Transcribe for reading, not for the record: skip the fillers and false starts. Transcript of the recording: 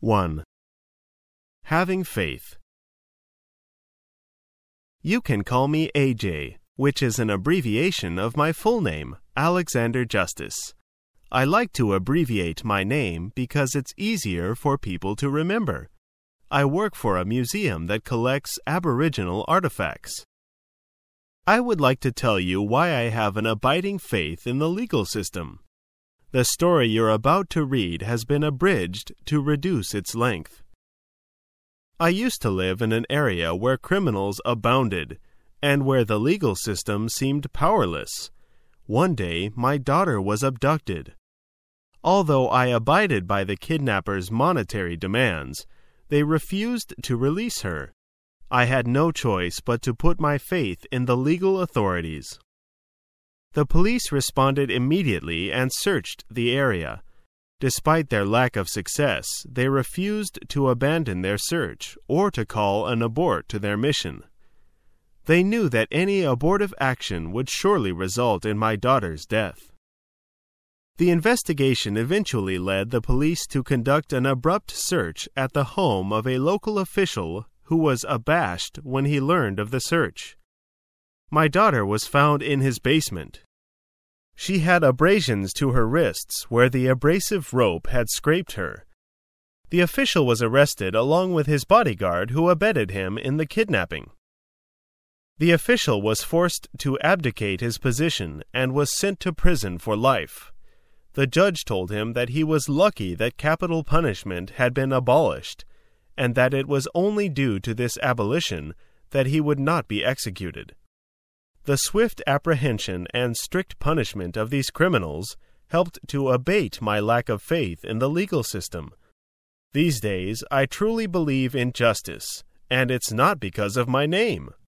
1. Having faith. You can call me AJ, which is an abbreviation of my full name, Alexander Justice. I like to abbreviate my name because it's easier for people to remember. I work for a museum that collects Aboriginal artifacts. I would like to tell you why I have an abiding faith in the legal system. The story you're about to read has been abridged to reduce its length. I used to live in an area where criminals abounded and where the legal system seemed powerless. One day, my daughter was abducted. Although I abided by the kidnappers' monetary demands, they refused to release her. I had no choice but to put my faith in the legal authorities. The police responded immediately and searched the area. Despite their lack of success, they refused to abandon their search or to call an abort to their mission. They knew that any abortive action would surely result in my daughter's death. The investigation eventually led the police to conduct an abrupt search at the home of a local official who was abashed when he learned of the search. My daughter was found in his basement. She had abrasions to her wrists where the abrasive rope had scraped her. The official was arrested along with his bodyguard who abetted him in the kidnapping. The official was forced to abdicate his position and was sent to prison for life. The judge told him that he was lucky that capital punishment had been abolished, and that it was only due to this abolition that he would not be executed. The swift apprehension and strict punishment of these criminals helped to abate my lack of faith in the legal system. These days, I truly believe in justice, and it's not because of my name.